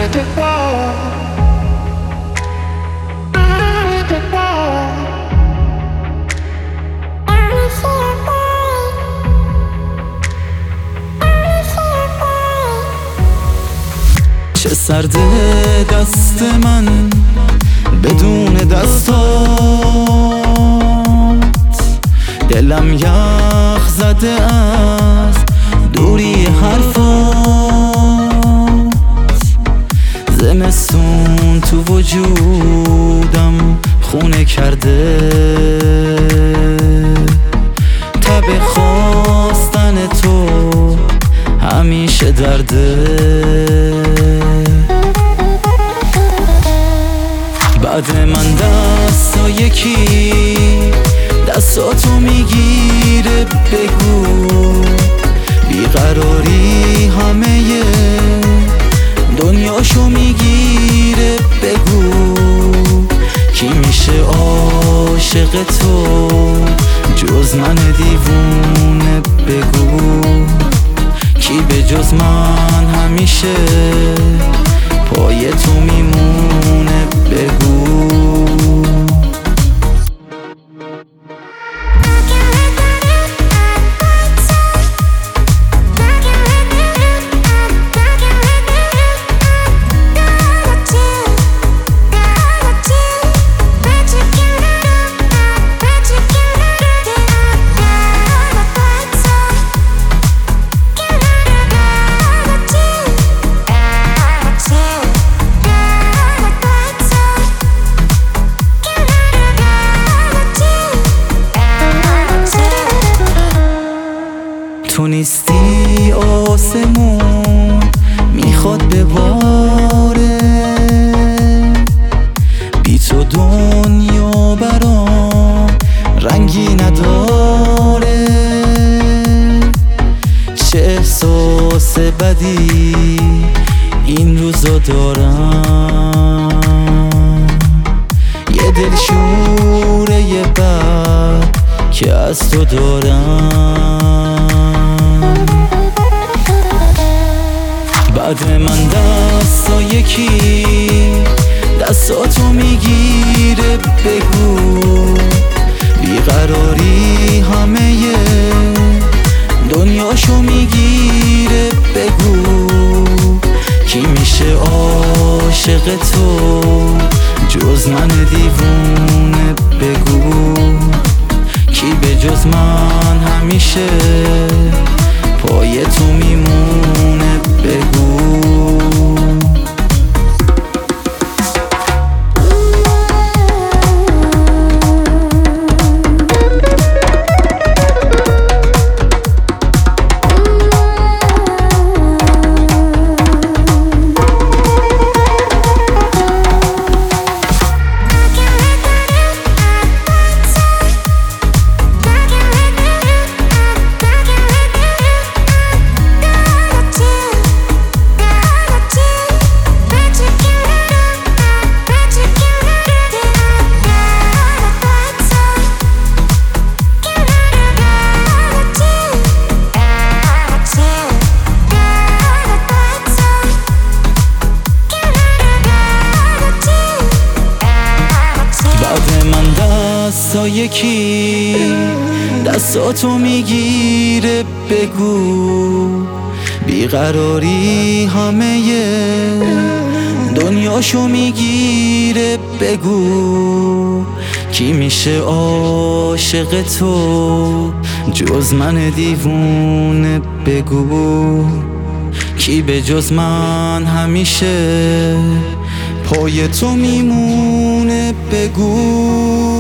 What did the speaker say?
چه سرده دست من بدون دستات، دلم یخ زده از دوری حرفات. زمستون تو وجودم خونه کرده، تب خواستن تو همیشه درده. بعد من دستا یکی دستاتو میگیره، بگو بیقراری همه دنیاشو میگیره. بگو کی میشه عاشق تو جز من دیوونه؟ بگو کی به جز من همیشه پای تو میمونه؟ بگو تو نیستی آسمون میخواد بباره، بی تو دنیا برام رنگی نداره. چه احساس بدی این روزا دارم، یه دلشوره بد که از تو دارم. بعد من دستا یکی دستاتو میگیره، بگو بیقراری همه دنیاشو میگیره. بگو کی میشه عاشق تو جز من دیوونه؟ بگو کی به جز من همیشه پای تو میمونه؟ بگو دستا یکی دستاتو میگیره، بگو بیقراری همه دنیاشو میگیره. بگو کی میشه عاشق تو جز من دیوونه؟ بگو کی به جز من همیشه پای تو میمونه؟ بگو